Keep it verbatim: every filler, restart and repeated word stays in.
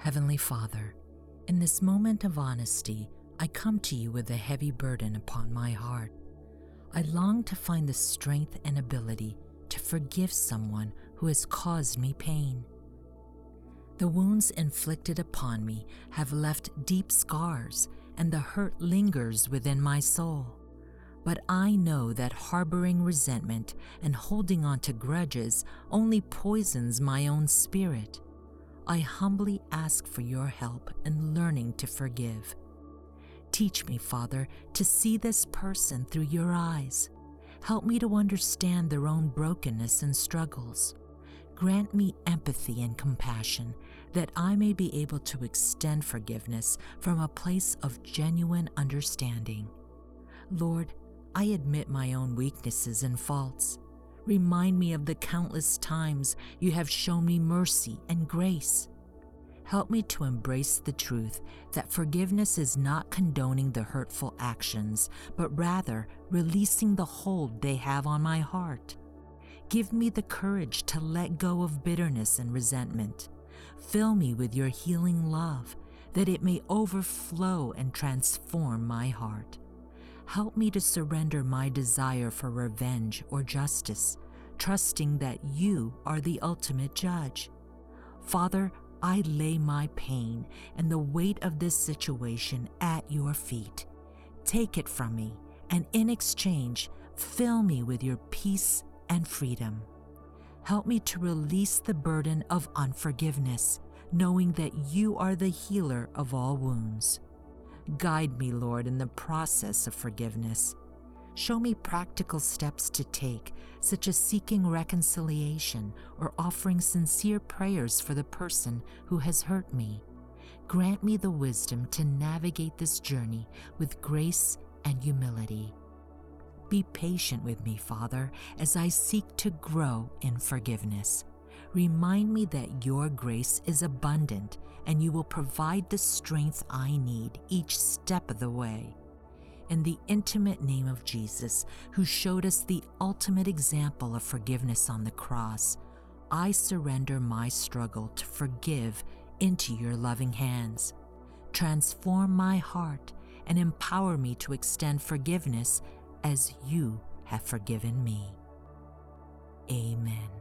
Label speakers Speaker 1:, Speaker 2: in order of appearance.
Speaker 1: Heavenly Father, in this moment of honesty, I come to you with a heavy burden upon my heart. I long to find the strength and ability to forgive someone who has caused me pain. The wounds inflicted upon me have left deep scars, and the hurt lingers within my soul. But I know that harboring resentment and holding on to grudges only poisons my own spirit. I humbly ask for your help in learning to forgive. Teach me, Father, to see this person through your eyes. Help me to understand their own brokenness and struggles. Grant me empathy and compassion that I may be able to extend forgiveness from a place of genuine understanding. Lord, I admit my own weaknesses and faults. Remind me of the countless times you have shown me mercy and grace. Help me to embrace the truth that forgiveness is not condoning the hurtful actions, but rather releasing the hold they have on my heart. Give me the courage to let go of bitterness and resentment. Fill me with your healing love, that it may overflow and transform my heart. Help me to surrender my desire for revenge or justice, trusting that you are the ultimate judge. Father, I lay my pain and the weight of this situation at your feet. Take it from me, and in exchange, fill me with your peace and freedom. Help me to release the burden of unforgiveness, knowing that you are the healer of all wounds. Guide me, Lord, in the process of forgiveness. Show me practical steps to take, such as seeking reconciliation or offering sincere prayers for the person who has hurt me. Grant me the wisdom to navigate this journey with grace and humility. Be patient with me, Father, as I seek to grow in forgiveness. Remind me that your grace is abundant and you will provide the strength I need each step of the way. In the intimate name of Jesus, who showed us the ultimate example of forgiveness on the cross, I surrender my struggle to forgive into your loving hands. Transform my heart and empower me to extend forgiveness as you have forgiven me. Amen.